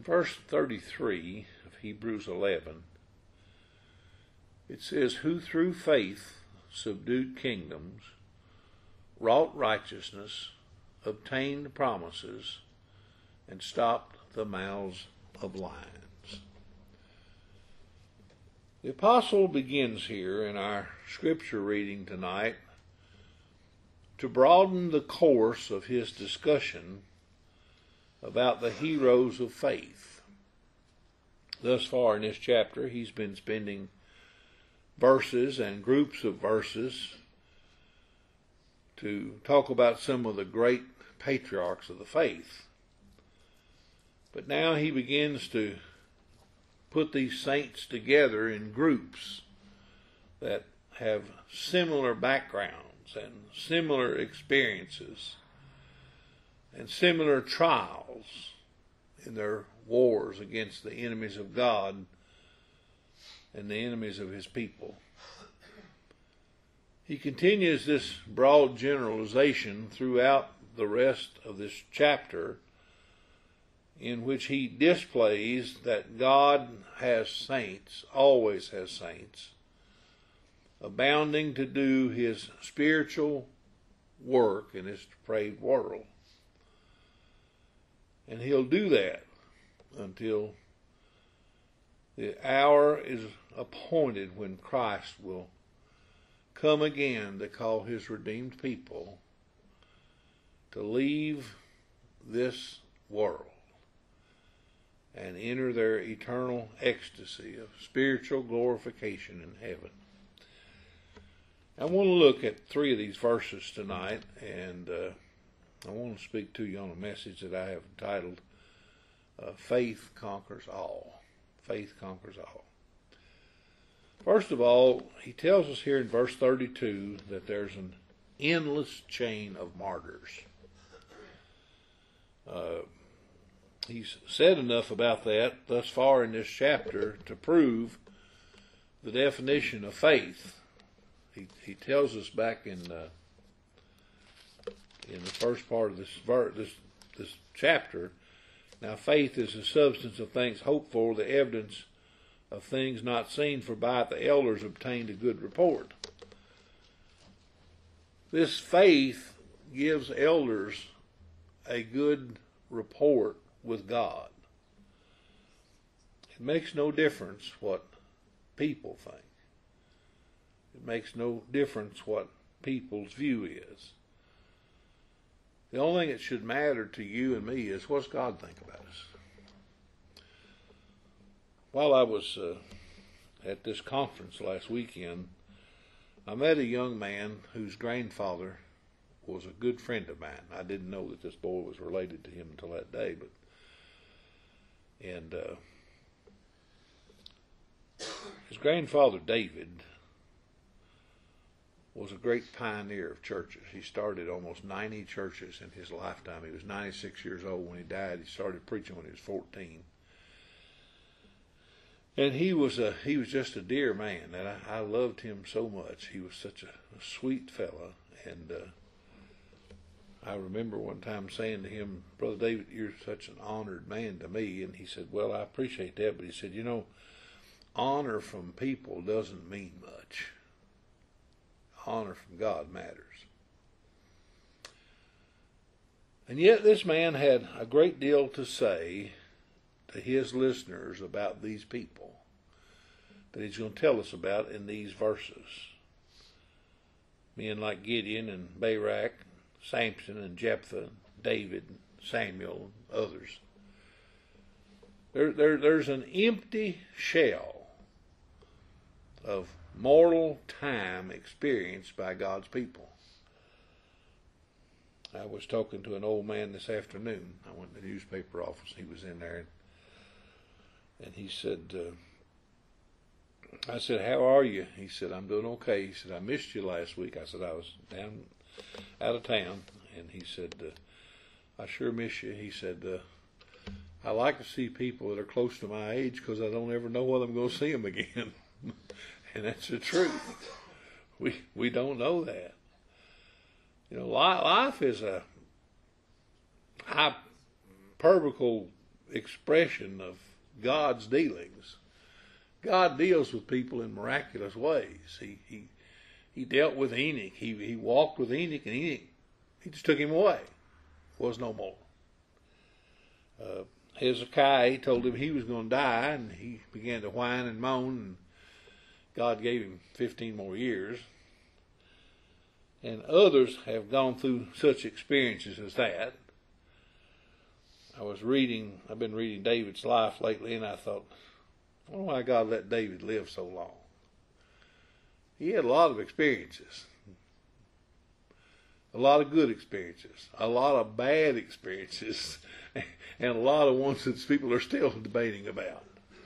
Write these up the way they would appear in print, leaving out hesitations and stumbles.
In verse 33 of Hebrews 11, it says, "Who through faith subdued kingdoms, wrought righteousness, obtained promises, and stopped the mouths of lions." The apostle begins here in our scripture reading tonight to broaden the course of his discussion about the heroes of faith. Thus far in this chapter, he's been spending verses and groups of verses to talk about some of the great patriarchs of the faith. But now he begins to put these saints together in groups that have similar backgrounds and similar experiences and similar trials in their wars against the enemies of God and the enemies of his people. He continues this broad generalization throughout the rest of this chapter, in which he displays that God has saints, always has saints, abounding to do his spiritual work in this depraved world. And he'll do that until the hour is appointed when Christ will come again to call his redeemed people to leave this world and enter their eternal ecstasy of spiritual glorification in heaven. I want to look at 3 of these verses tonight, and I want to speak to you on a message that I have entitled, Faith Conquers All. Faith Conquers All. First of all, he tells us here in verse 32 that there's an endless chain of martyrs. He's said enough about that thus far in this chapter to prove the definition of faith. He tells us back in the first part of this chapter, now faith is the substance of things hoped for, the evidence of things not seen, for by it the elders obtained a good report. This faith gives elders a good report with God. It makes no difference what people think. It makes no difference what people's view is. The only thing that should matter to you and me is what's God think about us. While I was at this conference last weekend, I met a young man whose grandfather was a good friend of mine. I didn't know that this boy was related to him until that day, and his grandfather, David, was a great pioneer of churches. He started almost 90 churches in his lifetime. He was 96 years old when he died. He started preaching when he was 14. And he was just a dear man, and I loved him so much. He was such a sweet fella, and I remember one time saying to him, "Brother David, you're such an honored man to me." And he said, "Well, I appreciate that," but he said, honor from people doesn't mean much. Honor from God matters. And yet this man had a great deal to say to his listeners about these people that he's going to tell us about in these verses. Men like Gideon and Barak, Samson and Jephthah, David, Samuel, and others. There's an empty shell of mortal time experienced by God's people. I was talking to an old man this afternoon. I went to the newspaper office. He was in there, and he said, I said, "How are you?" He said, "I'm doing okay." He said, "I missed you last week." I said, "I was down out of town." And he said, "I sure miss you." He said, "I like to see people that are close to my age because I don't ever know whether I'm going to see them again." And that's the truth. We don't know that. Life is a hyperbolical expression of God's dealings. God deals with people in miraculous ways. He dealt with Enoch. He walked with Enoch, and Enoch, he just took him away. Was no more. Hezekiah told him he was going to die, and he began to whine and moan, and God gave him 15 more years. And others have gone through such experiences as that. I've been reading David's life lately, and I thought, I wonder why God let David live so long. He had a lot of experiences. A lot of good experiences. A lot of bad experiences. And a lot of ones that people are still debating about.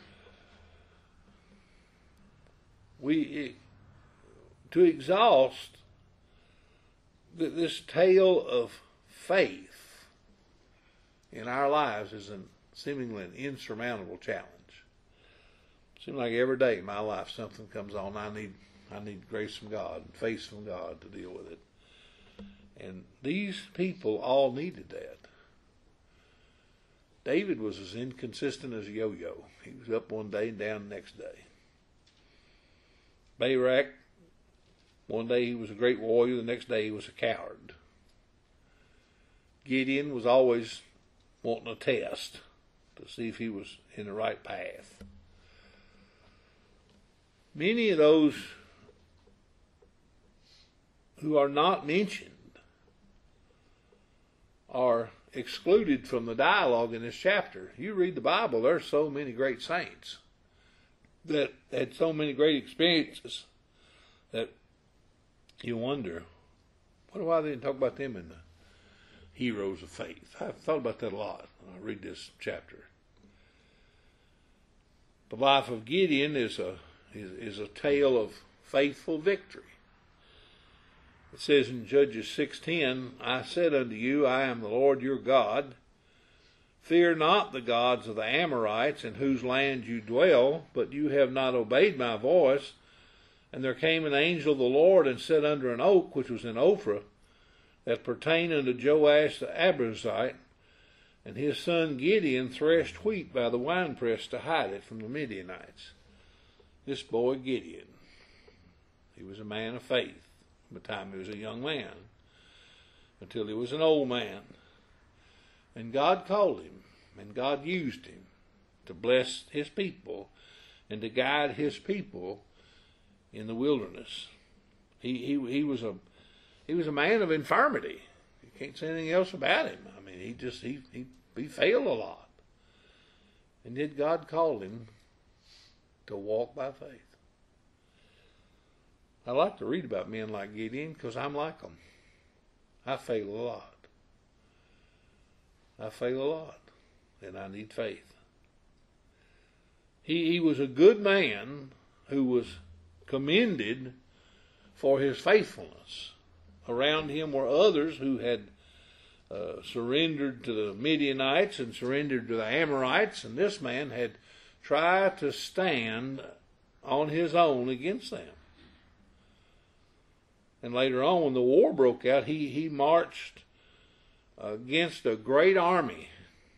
To exhaust this tale of faith in our lives is seemingly an insurmountable challenge. It seems like every day in my life something comes on. I need grace from God and faith from God to deal with it. And these people all needed that. David was as inconsistent as a yo-yo. He was up one day and down the next day. Barak, one day he was a great warrior, the next day he was a coward. Gideon was always wanting a test to see if he was in the right path. Many of those who are not mentioned are excluded from the dialogue in this chapter. You read the Bible, there are so many great saints that had so many great experiences that you wonder, why they didn't talk about them in the heroes of faith. I've thought about that a lot when I read this chapter. The life of Gideon is a tale of faithful victory. It says in Judges 6:10, I said unto you, I am the Lord your God. Fear not the gods of the Amorites in whose land you dwell, but you have not obeyed my voice. And there came an angel of the Lord and sat under an oak which was in Ophrah, that pertained unto Joash the Abiezrite, and his son Gideon threshed wheat by the winepress to hide it from the Midianites. This boy Gideon, he was a man of faith from the time he was a young man until he was an old man. And God called him, and God used him to bless his people and to guide his people in the wilderness. He was a man of infirmity. You can't say anything else about him. I mean, he failed a lot. And yet God called him to walk by faith. I like to read about men like Gideon because I'm like them. I fail a lot. And I need faith. He was a good man who was commended for his faithfulness. Around him were others who had surrendered to the Midianites and surrendered to the Amorites, and this man had tried to stand on his own against them. And later on, when the war broke out, he marched against a great army.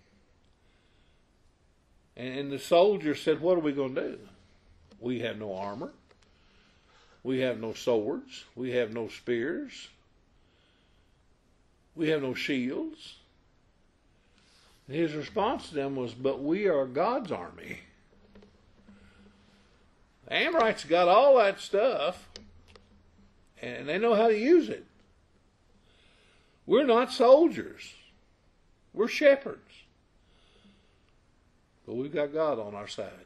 And the soldiers said, what are we going to do? We have no armor. We have no swords. We have no spears. We have no shields. And his response to them was, but we are God's army. The Amorites got all that stuff, and they know how to use it. We're not soldiers. We're shepherds. But we've got God on our side.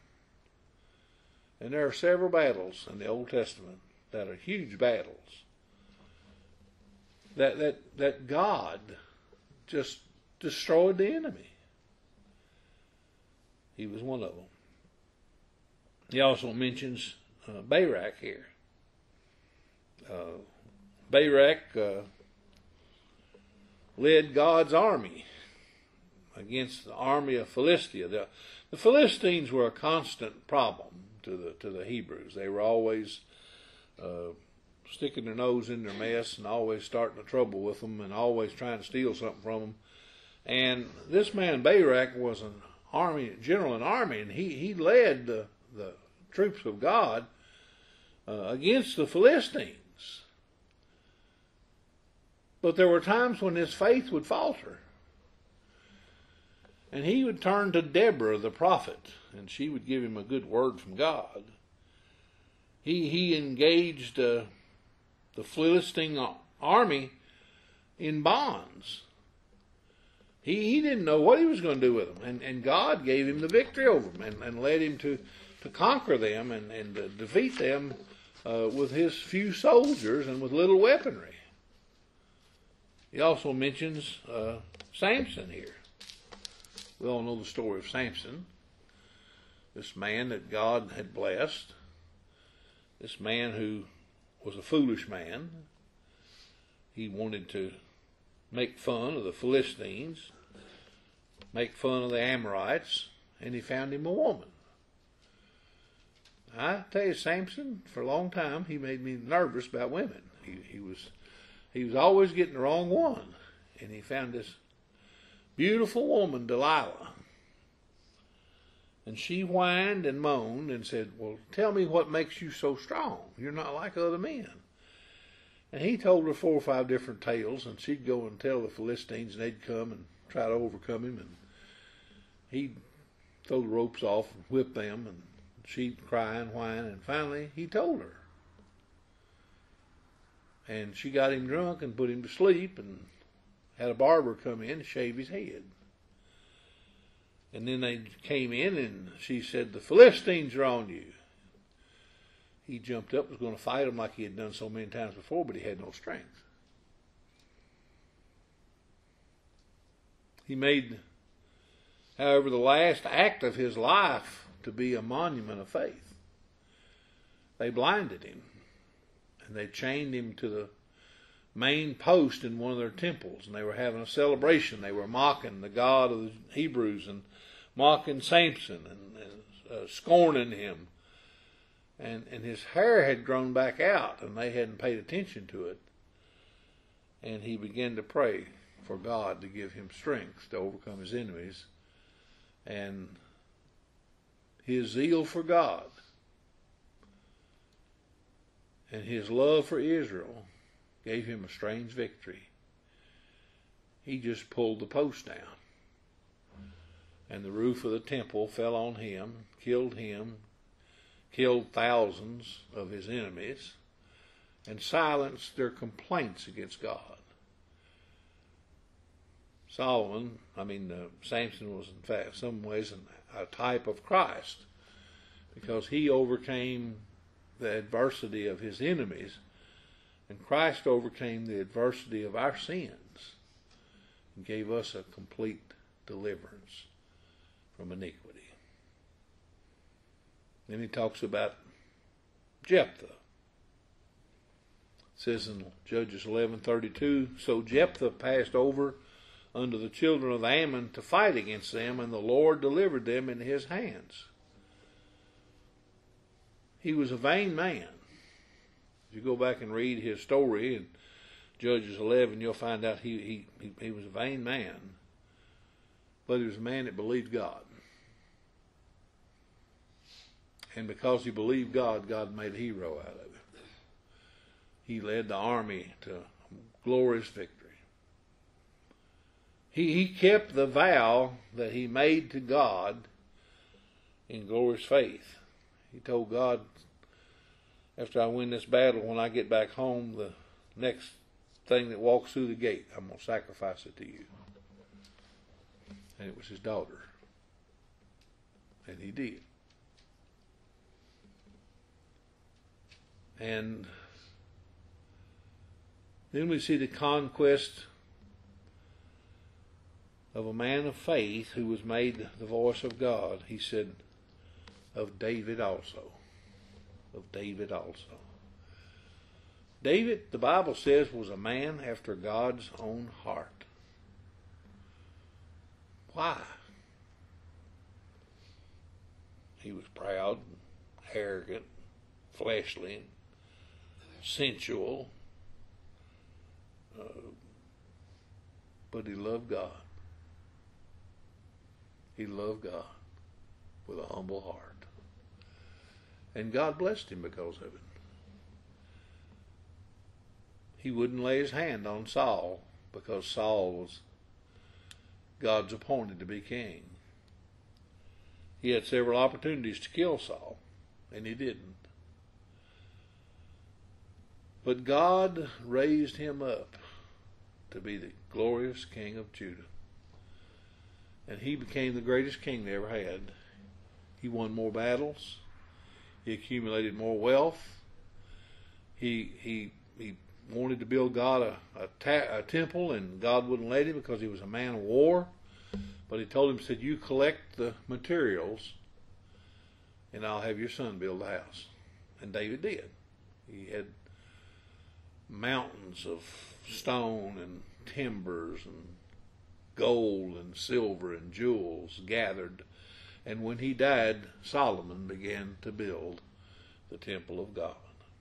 And there are several battles in the Old Testament that are huge battles that God just destroyed the enemy. He was one of them. He also mentions Barak here. Barak led God's army against the army of Philistia. The Philistines were a constant problem to the Hebrews. They were always sticking their nose in their mess and always starting a trouble with them and always trying to steal something from them. And this man Barak was an general in the army, and he led the troops of God against the Philistines. But there were times when his faith would falter. And he would turn to Deborah the prophet, and she would give him a good word from God. He engaged the Philistine army in bonds. He didn't know what he was going to do with them, and God gave him the victory over them and led him to conquer them and defeat them with his few soldiers and with little weaponry. He also mentions Samson here. We all know the story of Samson, this man that God had blessed, this man who was a foolish man. He wanted to make fun of the Philistines, make fun of the Amorites, and he found him a woman. I tell you, Samson, for a long time, he made me nervous about women. He was always getting the wrong one, and he found this beautiful woman, Delilah. And she whined and moaned and said, well, tell me what makes you so strong. You're not like other men. And he told her 4 or 5 different tales, and she'd go and tell the Philistines, and they'd come and try to overcome him, and he'd throw the ropes off and whip them, and she'd cry and whine, and finally he told her. And she got him drunk and put him to sleep, and had a barber come in and shave his head. And then they came in, and she said, the Philistines are on you. He jumped up, was going to fight them like he had done so many times before, but he had no strength. He made, however, the last act of his life to be a monument of faith. They blinded him, and they chained him to the main post in one of their temples, and they were having a celebration. They were mocking the God of the Hebrews and mocking Samson and scorning him. And his hair had grown back out, and they hadn't paid attention to it. And he began to pray for God to give him strength to overcome his enemies. And his zeal for God and his love for Israel gave him a strange victory. He just pulled the post down, and the roof of the temple fell on him, killed thousands of his enemies, and silenced their complaints against God. Samson was in fact, some ways, a type of Christ, because he overcame the adversity of his enemies, and Christ overcame the adversity of our sins and gave us a complete deliverance from iniquity. Then he talks about Jephthah. It says in Judges 11:32, so Jephthah passed over unto the children of Ammon to fight against them, and the Lord delivered them into his hands. He was a vain man. If you go back and read his story in Judges 11, you'll find out he was a vain man. But he was a man that believed God. And because he believed God, God made a hero out of him. He led the army to glorious victory. He kept the vow that he made to God in glorious faith. He told God, after I win this battle, when I get back home, the next thing that walks through the gate, I'm going to sacrifice it to you. And it was his daughter. And he did. And then we see the conquest of a man of faith who was made the voice of God. He said, of David also. Of David also. David, the Bible says, was a man after God's own heart. Why? He was proud, arrogant, fleshly, sensual, but he loved God. He loved God with a humble heart. And God blessed him because of it. He wouldn't lay his hand on Saul because Saul was God's appointed to be king. He had several opportunities to kill Saul, and he didn't. But God raised him up to be the glorious king of Judah. And he became the greatest king they ever had. He won more battles. He accumulated more wealth. He wanted to build God a temple, and God wouldn't let him because he was a man of war. But he told him, said, you collect the materials, and I'll have your son build the house. And David did. He had mountains of stone and timbers and gold and silver and jewels gathered. And when he died, Solomon began to build the temple of God.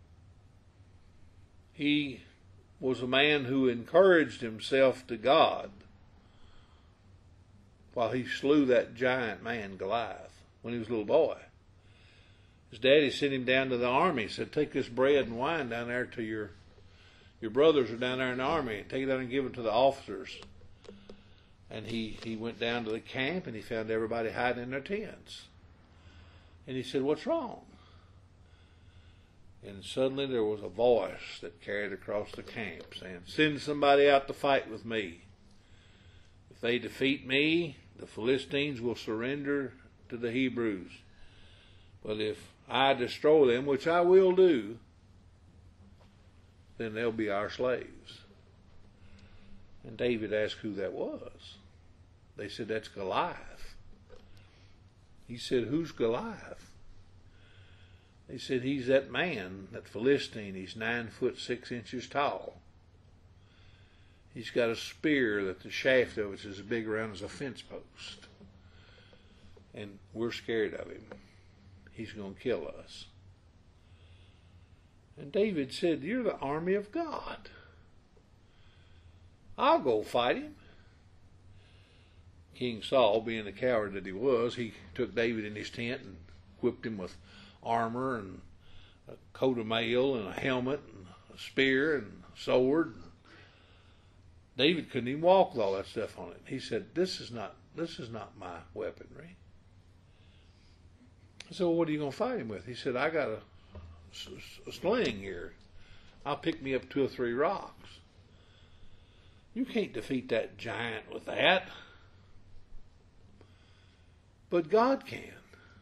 He was a man who encouraged himself to God while he slew that giant man, Goliath, when he was a little boy. His daddy sent him down to the army. He said, take this bread and wine down there to your brothers are down there in the army. Take it down and give it to the officers. And he went down to the camp, and he found everybody hiding in their tents. And he said, what's wrong? And suddenly there was a voice that carried across the camp saying, send somebody out to fight with me. If they defeat me, the Philistines will surrender to the Hebrews. But if I destroy them, which I will do, then they'll be our slaves. And David asked who that was. They said, that's Goliath. He said, who's Goliath? They said, he's that man, that Philistine. He's 9 foot 6 inches tall. He's got a spear that the shaft of it is as big around as a fence post. And we're scared of him. He's going to kill us. And David said, you're the army of God. I'll go fight him. King Saul, being the coward that he was, he took David in his tent and equipped him with armor and a coat of mail and a helmet and a spear and a sword. David couldn't even walk with all that stuff on it. He said, this is not my weaponry. I said, well, what are you going to fight him with? He said, I got a sling here. I'll pick me up 2 or 3 rocks. You can't defeat that giant with that. But God can.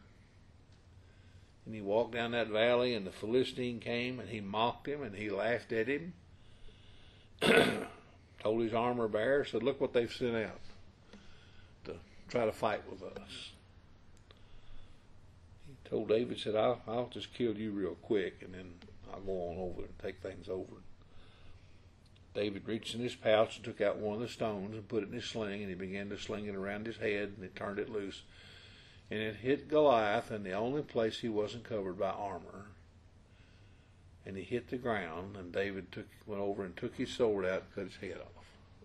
And he walked down that valley, and the Philistine came, and he mocked him, and he laughed at him. Told his armor bearer, said, look what they've sent out to try to fight with us. He told David, said, I'll just kill you real quick, and then I'll go on over and take things over. David reached in his pouch and took out one of the stones and put it in his sling, and he began to sling it around his head, and he turned it loose. And it hit Goliath in the only place he wasn't covered by armor. And he hit the ground, and David went over and took his sword out and cut his head off.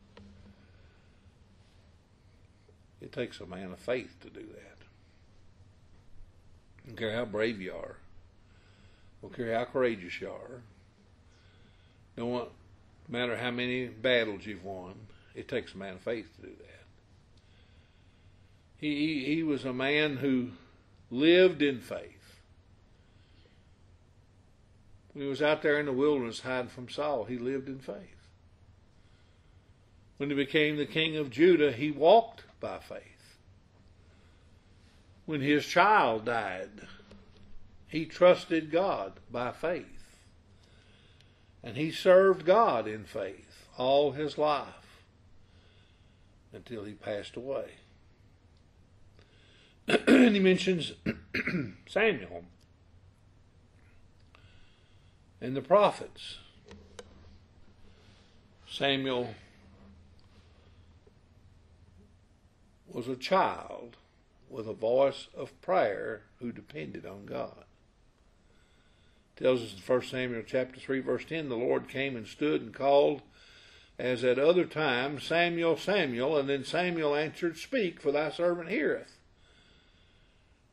It takes a man of faith to do that. I don't care how brave you are. I don't care how courageous you are. No matter how many battles you've won, it takes a man of faith to do that. He was a man who lived in faith. When he was out there in the wilderness hiding from Saul, he lived in faith. When he became the king of Judah, he walked by faith. When his child died, he trusted God by faith. And he served God in faith all his life until he passed away. And he mentions Samuel and the prophets. Samuel was a child with a voice of prayer who depended on God. It tells us in 1 Samuel chapter 3, verse 10, the Lord came and stood and called as at other times, Samuel, Samuel, and then Samuel answered, speak, for thy servant heareth.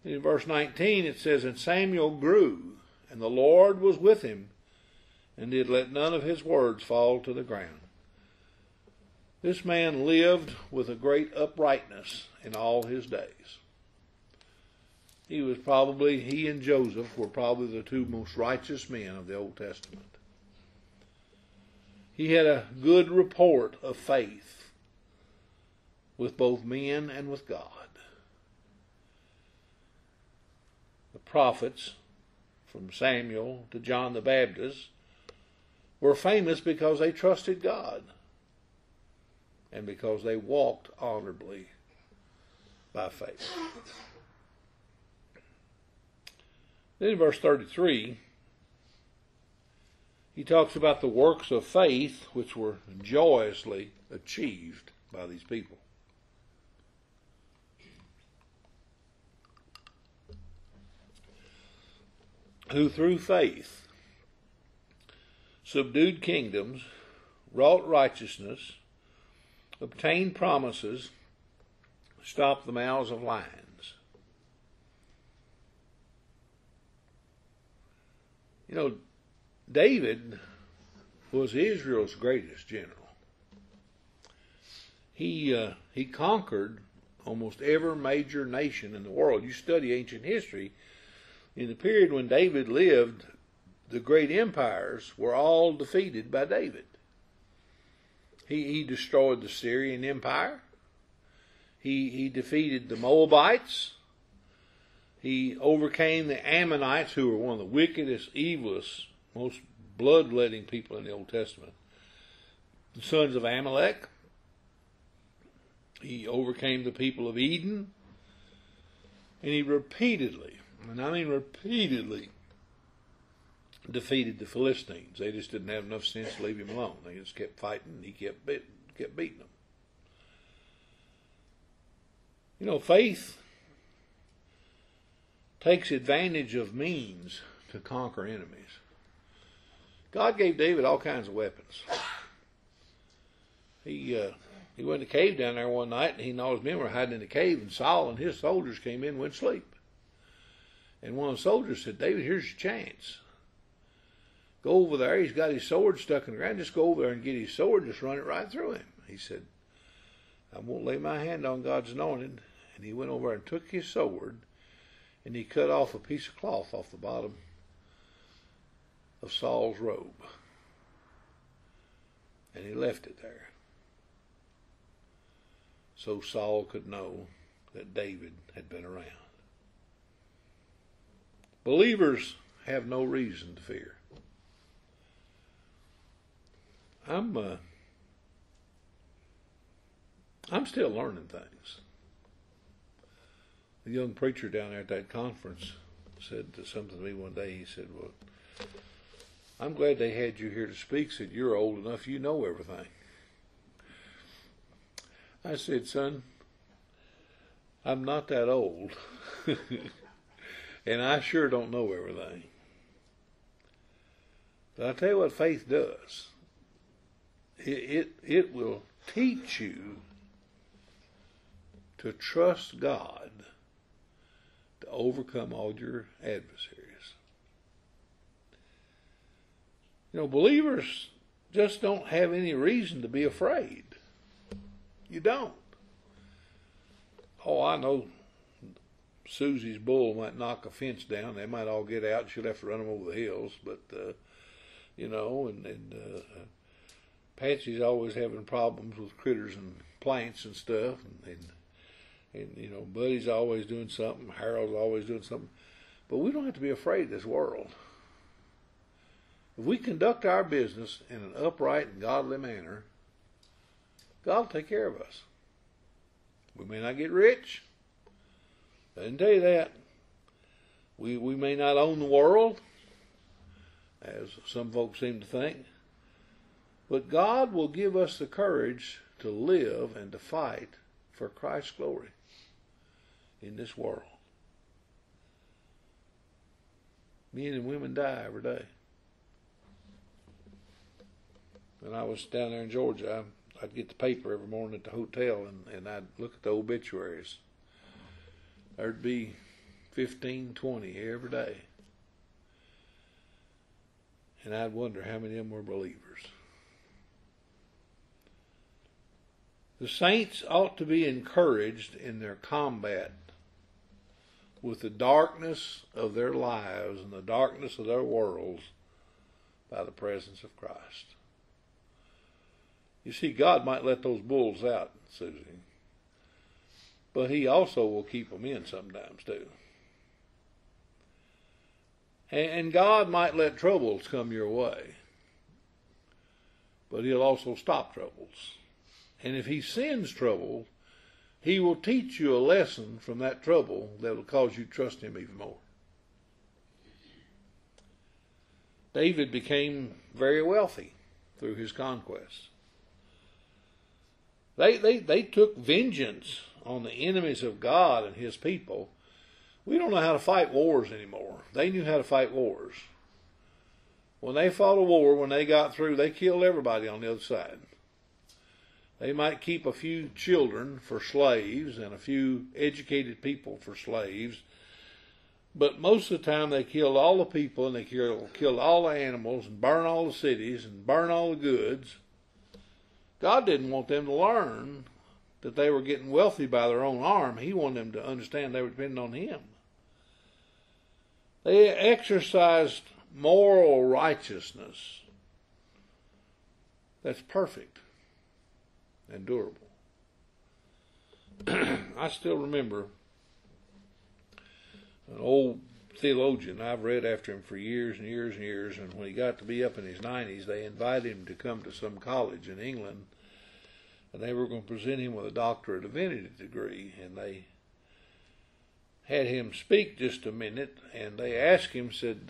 In verse 19 it says, "And Samuel grew, and the Lord was with him, and did let none of his words fall to the ground." This man lived with a great uprightness in all his days. He and Joseph were probably the two most righteous men of the Old Testament. He had a good report of faith with both men and with God. The prophets, from Samuel to John the Baptist, were famous because they trusted God and because they walked honorably by faith. Then in verse 33, he talks about the works of faith which were joyously achieved by these people. Who through faith subdued kingdoms, wrought righteousness, obtained promises, stopped the mouths of lions. You know, David was Israel's greatest general. He conquered almost every major nation in the world. You study ancient history, in the period when David lived, the great empires were all defeated by David. He destroyed the Syrian Empire. He defeated the Moabites. He overcame the Ammonites, who were one of the wickedest, evilest, most bloodletting people in the Old Testament. The sons of Amalek. He overcame the people of Edom. And he repeatedly, and I mean repeatedly, defeated the Philistines. They just didn't have enough sense to leave him alone. They just kept fighting, and he kept beating them. You know, faith takes advantage of means to conquer enemies. God gave David all kinds of weapons. He went in a cave down there one night, and he and all his men were hiding in the cave, and Saul and his soldiers came in and went to sleep. And one of the soldiers said, "David, here's your chance. Go over there. He's got his sword stuck in the ground. Just go over there and get his sword. Just run it right through him." He said, "I won't lay my hand on God's anointed." And he went over and took his sword, and he cut off a piece of cloth off the bottom of Saul's robe. And he left it there, so Saul could know that David had been around. Believers have no reason to fear. I'm still learning things. The young preacher down there at that conference said something to me one day. He said, "Well, I'm glad they had you here to speak." He said, "You're old enough, you know everything." I said, "Son, I'm not that old." And I sure don't know everything. But I tell you what faith does. It will teach you to trust God to overcome all your adversaries. You know, believers just don't have any reason to be afraid. You don't. Oh, I know Susie's bull might knock a fence down. They might all get out. She'll have to run them over the hills. But, you know, and Patsy's always having problems with critters and plants and stuff. And you know, Buddy's always doing something. Harold's always doing something. But we don't have to be afraid of this world. If we conduct our business in an upright and godly manner, God will take care of us. We may not get rich. I didn't tell you that. We may not own the world, as some folks seem to think. But God will give us the courage to live and to fight for Christ's glory in this world. Men and women die every day. When I was down there in Georgia, I'd get the paper every morning at the hotel, and I'd look at the obituaries. There'd be 15, 20 every day. And I'd wonder how many of them were believers. The saints ought to be encouraged in their combat with the darkness of their lives and the darkness of their worlds by the presence of Christ. You see, God might let those bulls out, Susie, but He also will keep them in sometimes too. And God might let troubles come your way, but He'll also stop troubles. And if He sends trouble, He will teach you a lesson from that trouble that will cause you to trust Him even more. David became very wealthy through his conquests. They took vengeance on the enemies of God and His people. We don't know how to fight wars anymore. They knew how to fight wars. When they fought a war, when they got through, they killed everybody on the other side. They might keep a few children for slaves and a few educated people for slaves, but most of the time they killed all the people and they killed all the animals and burned all the cities and burned all the goods. God didn't want them to learn that they were getting wealthy by their own arm. He wanted them to understand they were depending on Him. They exercised moral righteousness that's perfect and durable. I still remember an old theologian. I've read after him for years and years and years, and when he got to be up in his 90s, they invited him to come to some college in England, and they were going to present him with a Doctor of Divinity degree, and they had him speak just a minute, and they asked him, said,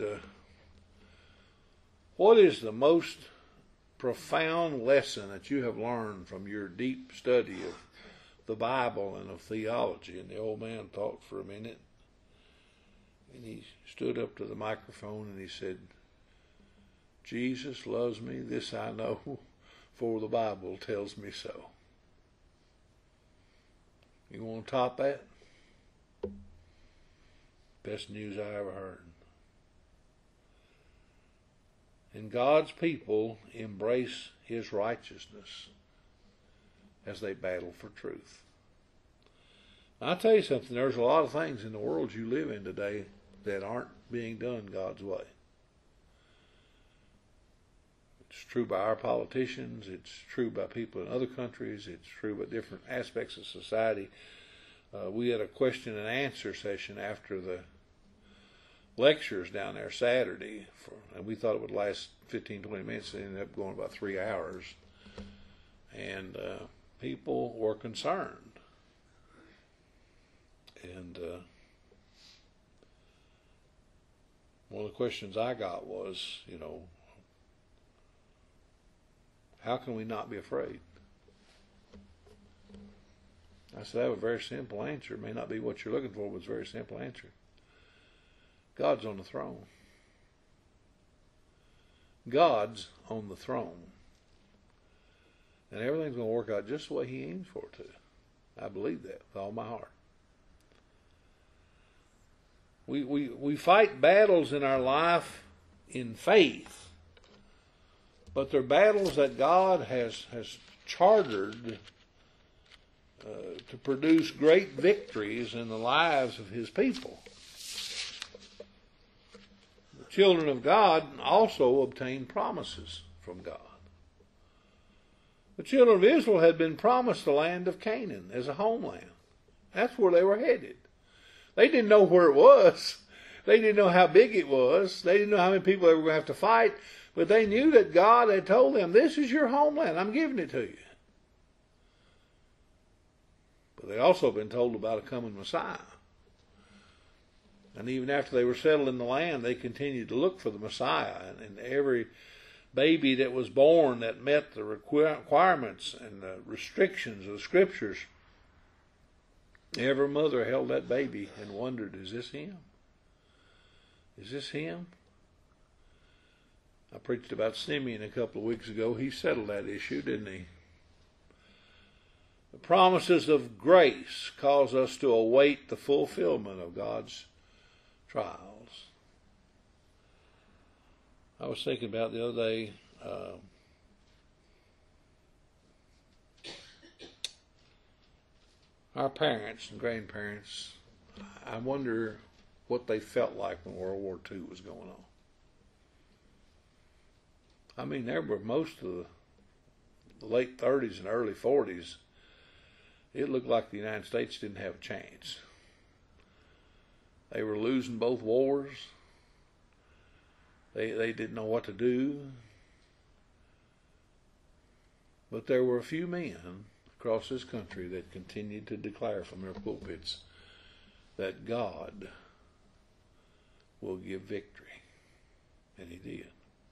what is the most profound lesson that you have learned from your deep study of the Bible and of theology? And the old man thought for a minute, and he stood up to the microphone and he said, Jesus loves me, this I know, for the Bible tells me so. You want to top that? Best news I ever heard. And God's people embrace His righteousness as they battle for truth. Now, I'll tell you something, there's a lot of things in the world you live in today that aren't being done God's way. It's true by our politicians, it's true by people in other countries, it's true by different aspects of society. We had a question and answer session after the lectures down there Saturday, and we thought it would last 15-20 minutes. It ended up going about 3 hours, and people were concerned. And one of the questions I got was, how can we not be afraid? I said, I have a very simple answer. It may not be what you're looking for, but it's a very simple answer. God's on the throne. God's on the throne. And everything's going to work out just the way He aims for it to. I believe that with all my heart. We fight battles in our life in faith, but they're battles that God has chartered to produce great victories in the lives of His people. The children of God also obtain promises from God. The children of Israel had been promised the land of Canaan as a homeland. That's where they were headed. They didn't know where it was. They didn't know how big it was. They didn't know how many people they were going to have to fight. But they knew that God had told them, this is your homeland. I'm giving it to you. But they also been told about a coming Messiah. And even after they were settled in the land, they continued to look for the Messiah. And every baby that was born that met the requirements and the restrictions of the Scriptures, every mother held that baby and wondered, is this him? Is this him? I preached about Simeon a couple of weeks ago. He settled that issue, didn't he? The promises of grace cause us to await the fulfillment of God's trials. I was thinking about the other day, our parents and grandparents, I wonder what they felt like when World War II was going on. I mean, there were most of the late 30s and early 40s, it looked like the United States didn't have a chance. They were losing both wars. They didn't know what to do. But there were a few men across this country that continued to declare from their pulpits that God will give victory. And He did.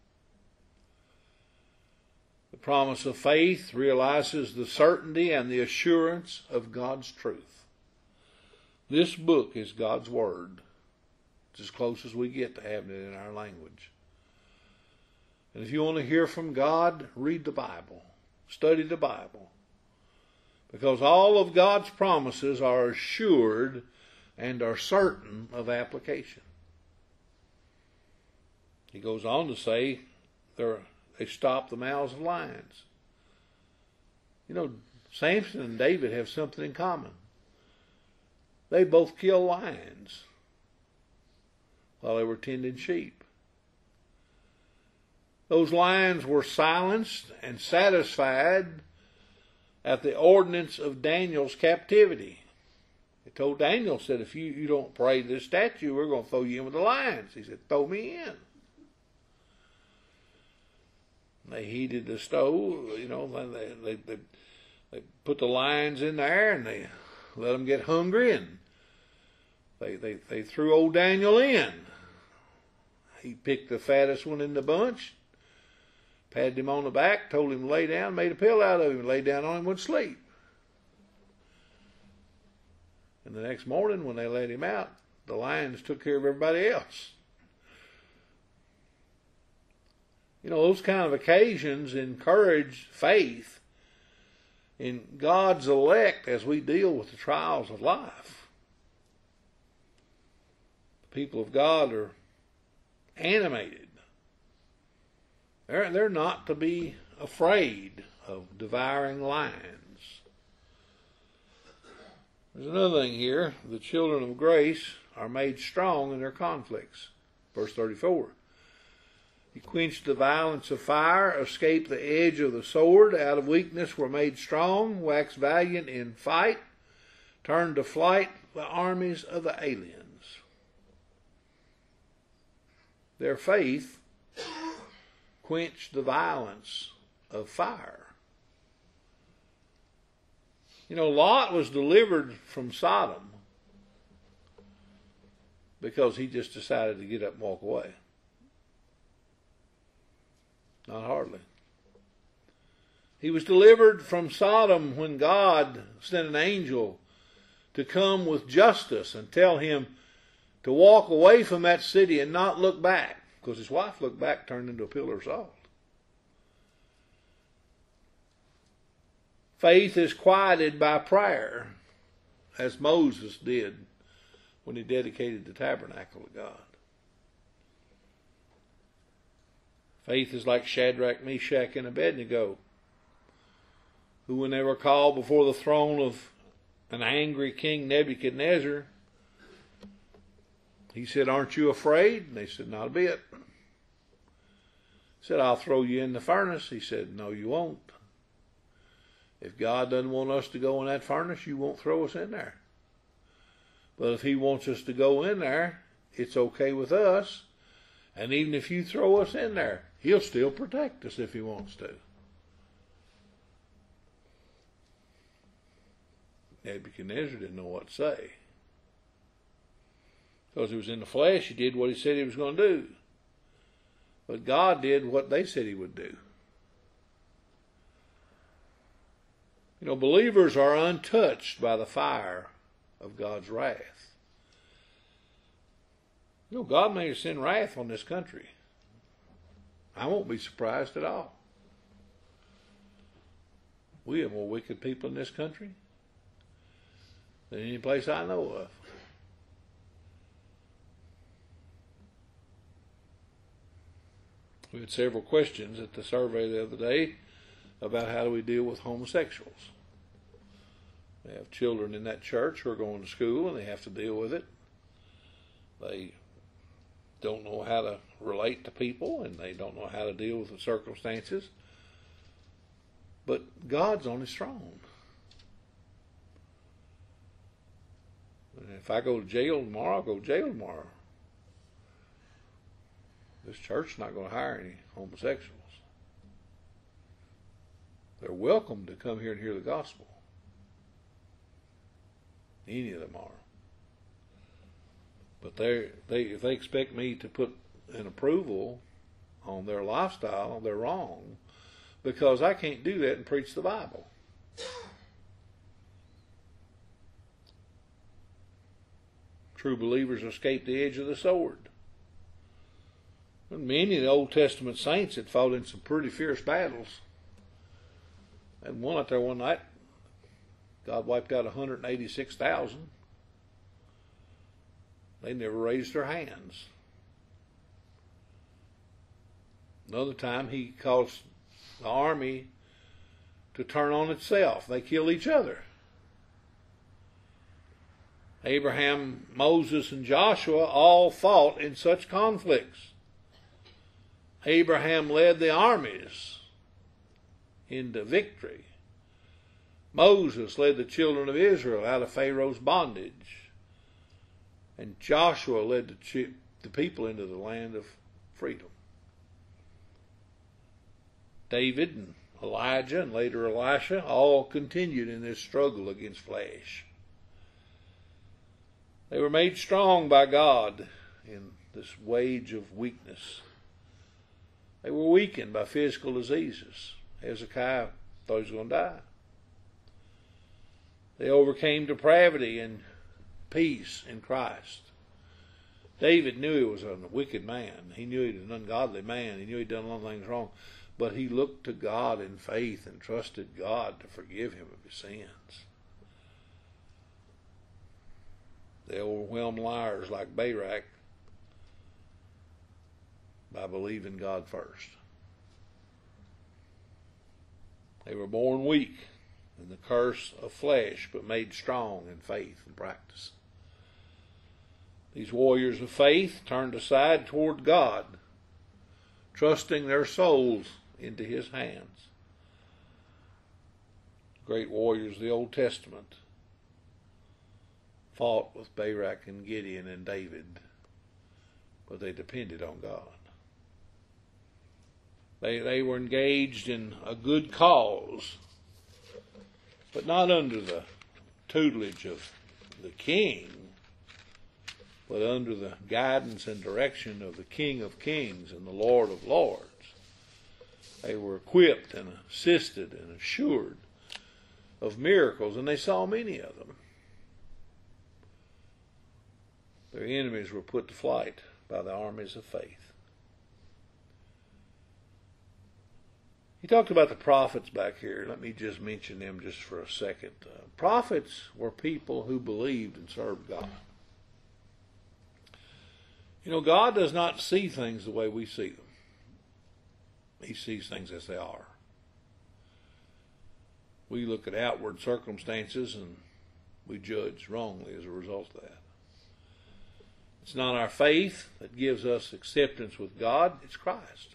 The promise of faith realizes the certainty and the assurance of God's truth. This book is God's Word. It's as close as we get to having it in our language. And if you want to hear from God, read the Bible. Study the Bible. Because all of God's promises are assured and are certain of application. He goes on to say they stop the mouths of lions. You know, Samson and David have something in common. They both killed lions while they were tending sheep. Those lions were silenced and satisfied at the ordinance of Daniel's captivity. They told Daniel, said, if you don't pray to this statue, we're going to throw you in with the lions. He said, throw me in. They heated the stove, you know, they put the lions in there and they let them get hungry, and they threw old Daniel in. He picked the fattest one in the bunch, patted him on the back, told him to lay down, made a pill out of him, laid down on him, went to sleep. And the next morning when they let him out, the lions took care of everybody else. You know, those kind of occasions encourage faith in God's elect as we deal with the trials of life. The people of God are animated. They're not to be afraid of devouring lions. There's another thing here. The children of grace are made strong in their conflicts. Verse 34. You quenched the violence of fire, escaped the edge of the sword, out of weakness were made strong, waxed valiant in fight, turned to flight the armies of the aliens. Their faith quenched the violence of fire. You know, Lot was delivered from Sodom because he just decided to get up and walk away. Not hardly. He was delivered from Sodom when God sent an angel to come with justice and tell him to walk away from that city and not look back, because his wife looked back, turned into a pillar of salt. Faith is quieted by prayer, as Moses did when he dedicated the tabernacle to God. Faith is like Shadrach, Meshach, and Abednego, who, when they were called before the throne of an angry King Nebuchadnezzar, he said, aren't you afraid? And they said, not a bit. He said, I'll throw you in the furnace. He said, no, you won't. If God doesn't want us to go in that furnace, you won't throw us in there. But if He wants us to go in there, it's okay with us. And even if you throw us in there, He'll still protect us if He wants to. Nebuchadnezzar didn't know what to say. Because he was in the flesh, he did what he said he was going to do. But God did what they said He would do. You know, believers are untouched by the fire of God's wrath. You know, God may send wrath on this country. I won't be surprised at all. We have more wicked people in this country than any place I know of. We had several questions at the survey the other day about how do we deal with homosexuals. We have children in that church who are going to school and they have to deal with it. They don't know how to relate to people and they don't know how to deal with the circumstances. But God's on his throne. And if I go to jail tomorrow, I'll go to jail tomorrow. This church is not going to hire any homosexuals. They're welcome to come here and hear the gospel. Any of them are. But if they expect me to put an approval on their lifestyle, they're wrong, because I can't do that and preach the Bible. True believers escape the edge of the sword. And many of the Old Testament saints had fought in some pretty fierce battles. And one out there one night, God wiped out 186,000. They never raised their hands. Another time he caused the army to turn on itself. They kill each other. Abraham, Moses, and Joshua all fought in such conflicts. Abraham led the armies into victory. Moses led the children of Israel out of Pharaoh's bondage. And Joshua led the people into the land of freedom. David and Elijah and later Elisha all continued in this struggle against flesh. They were made strong by God in this wage of weakness. They were weakened by physical diseases. Hezekiah thought he was going to die. They overcame depravity and peace in Christ. David knew he was a wicked man. He knew he was an ungodly man. He knew he'd done a lot of things wrong. But he looked to God in faith and trusted God to forgive him of his sins. They overwhelmed liars like Barak by believing God first. They were born weak in the curse of flesh, but made strong in faith and practice. These warriors of faith turned aside toward God, trusting their souls into his hands. Great warriors of the Old Testament fought with Barak and Gideon and David, but they depended on God. They were engaged in a good cause, but not under the tutelage of the king, but under the guidance and direction of the King of Kings and the Lord of Lords. They were equipped and assisted and assured of miracles, and they saw many of them. Their enemies were put to flight by the armies of faith. He talked about the prophets back here. Let me just mention them just for a second. Prophets were people who believed and served God. You know, God does not see things the way we see them. He sees things as they are. We look at outward circumstances and we judge wrongly as a result of that. It's not our faith that gives us acceptance with God. It's Christ.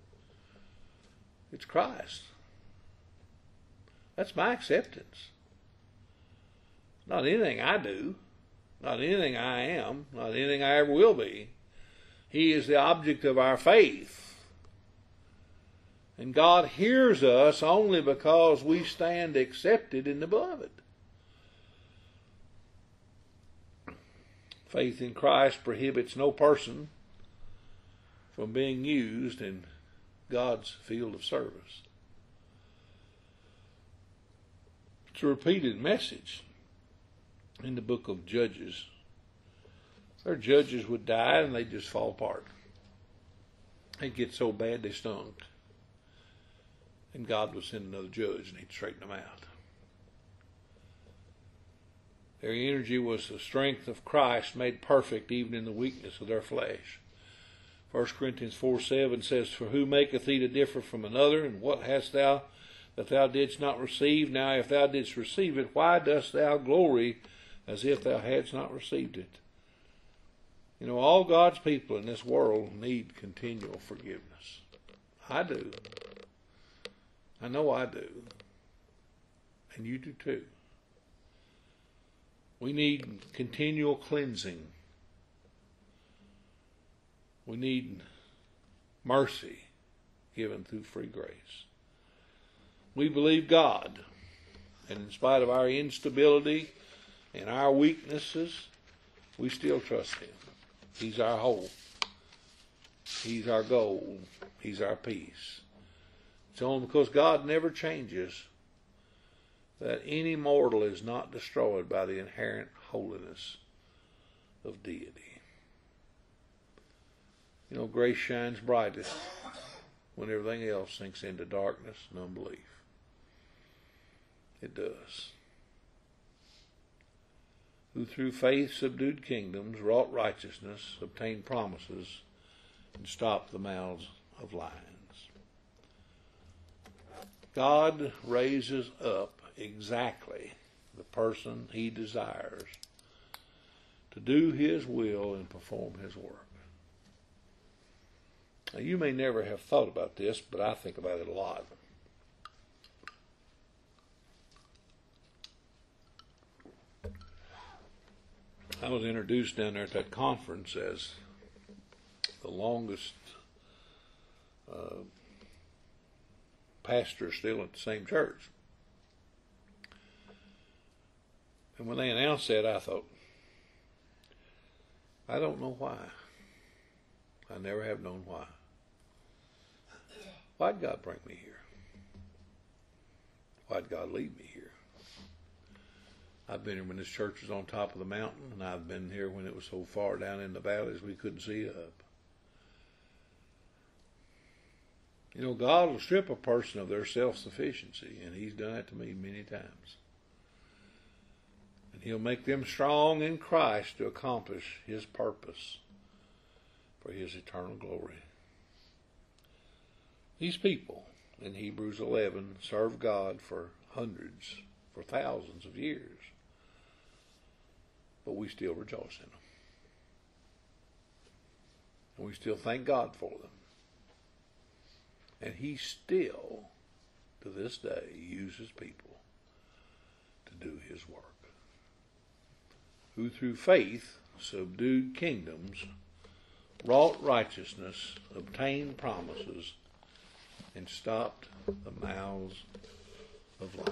It's Christ. That's my acceptance. Not anything I do. Not anything I am. Not anything I ever will be. He is the object of our faith. And God hears us only because we stand accepted in the beloved. Faith in Christ prohibits no person from being used in God's field of service. It's a repeated message in the book of Judges. Their judges would die and they'd just fall apart. They'd get so bad they stunk. And God would send another judge and he'd straighten them out. Their energy was the strength of Christ made perfect even in the weakness of their flesh. 1 Corinthians 4:7 says, "For who maketh thee to differ from another? And what hast thou that thou didst not receive? Now if thou didst receive it, why dost thou glory as if thou hadst not received it?" You know, all God's people in this world need continual forgiveness. I do. I know I do. And you do too. We need continual cleansing. We need mercy given through free grace. We believe God, and in spite of our instability and our weaknesses, we still trust Him. He's our hope. He's our goal. He's our peace. It's only because God never changes that any mortal is not destroyed by the inherent holiness of deity. You know, grace shines brightest when everything else sinks into darkness and unbelief. It does. Who through faith subdued kingdoms, wrought righteousness, obtained promises, and stopped the mouths of lions. God raises up exactly the person He desires to do His will and perform His work. Now, you may never have thought about this, but I think about it a lot. I was introduced down there at that conference as the longest pastor still at the same church. And when they announced that, I thought, I don't know why. I never have known why. Why'd God bring me here? Why'd God lead me here? I've been here when this church was on top of the mountain, and I've been here when it was so far down in the valleys we couldn't see up. You know, God will strip a person of their self-sufficiency, and He's done that to me many times. And He'll make them strong in Christ to accomplish His purpose for His eternal glory. These people in Hebrews 11 served God for hundreds, for thousands of years. But we still rejoice in them. And we still thank God for them. And He still, to this day, uses people to do His work. Who through faith subdued kingdoms, wrought righteousness, obtained promises, and stopped the mouths of lions.